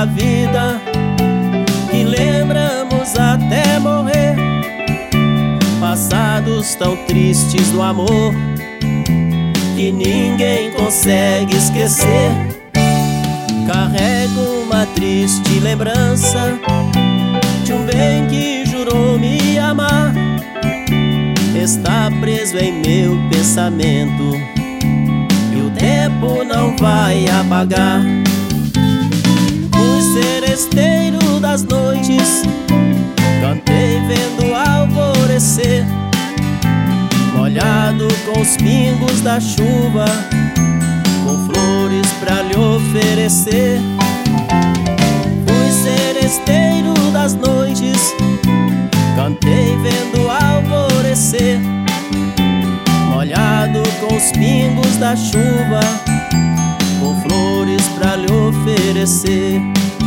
vida que lembramos até morrer, passados tão tristes do amor que ninguém consegue esquecer. Carrego uma triste lembrança de um bem que jurou me amar, está preso em meu pensamento e o tempo não vai apagar. Fui seresteiro das noites, cantei vendo alvorecer, molhado com os pingos da chuva, com flores pra lhe oferecer. Fui seresteiro das noites, cantei vendo alvorecer, molhado com os pingos da chuva, com flores pra lhe oferecer.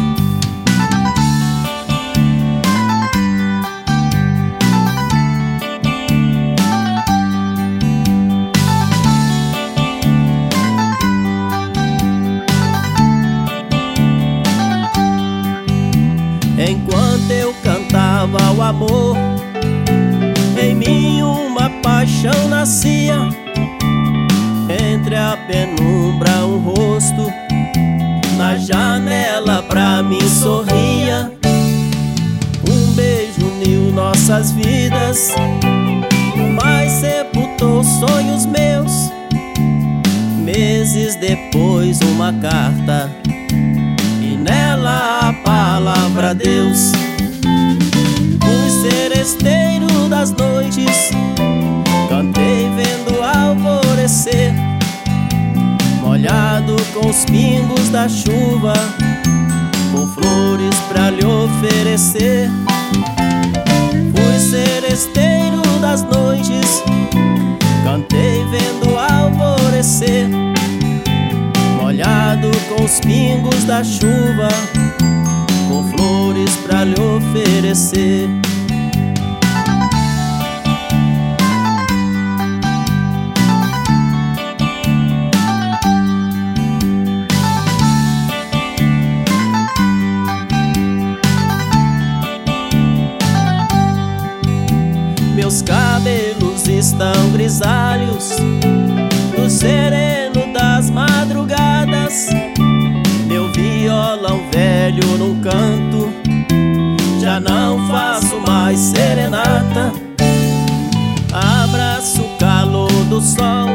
Enquanto eu cantava o amor, em mim uma paixão nascia. Entre a penumbra um rosto na janela pra mim sorria. Um beijo uniu nossas vidas, mas sepultou sonhos meus. Meses depois uma carta e nela a palavra Deus. Fui seresteiro das noites, cantei vendo alvorecer, molhado com os pingos da chuva, com flores pra lhe oferecer. Fui seresteiro das noites, cantei vendo alvorecer, molhado com os pingos da chuva, com flores pra lhe oferecer. Meus cabelos estão grisalhos no sereno das madrugadas. Meu violão velho num canto, já não faço mais serenata. Abraço o calor do sol,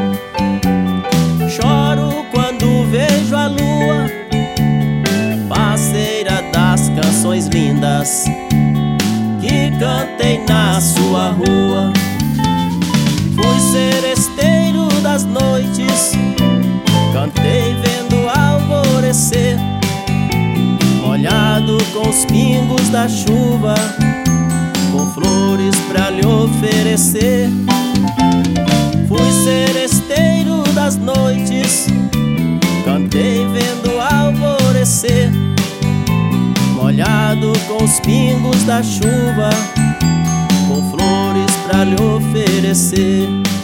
choro quando vejo a lua, parceira das canções lindas que cantei na sua rua. Fui seresteiro das noites, cantei vendo alvorecer, molhado com os pingos da chuva, com flores pra lhe oferecer. Fui seresteiro das noites, cantei vendo alvorecer, molhado com os pingos da chuva, com flores pra lhe oferecer.